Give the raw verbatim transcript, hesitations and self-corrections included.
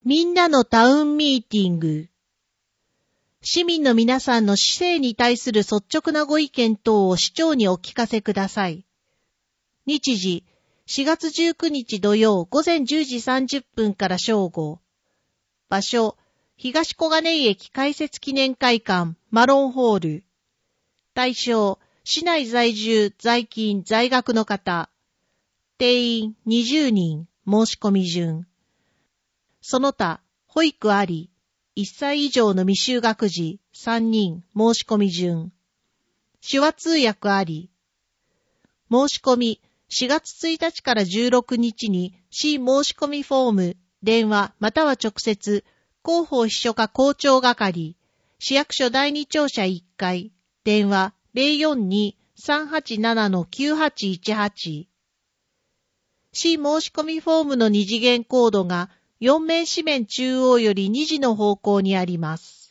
みんなのタウンミーティング。市民の皆さんの市政に対する率直なご意見等を市長にお聞かせください。日時、しがつじゅうくにち土曜午前じゅうじさんじゅっぷんから正午。場所、東小金井駅開設記念会館マロンホール。対象、市内在住、在勤、在学の方。定員にじゅうにん、申し込み順。その他、保育あり、いっさい以上の未就学児さんにん、申し込み順。手話通訳あり。申し込み、しがつついたちからじゅうろくにちに市申し込みフォーム、電話または直接、広報秘書課校長係、市役所だいに庁舎いっかい、電話 ゼロよんに さんはちなな きゅうはちいちはち。市申し込みフォームの二次元コードがよんめい紙面中央よりにじの方向にあります。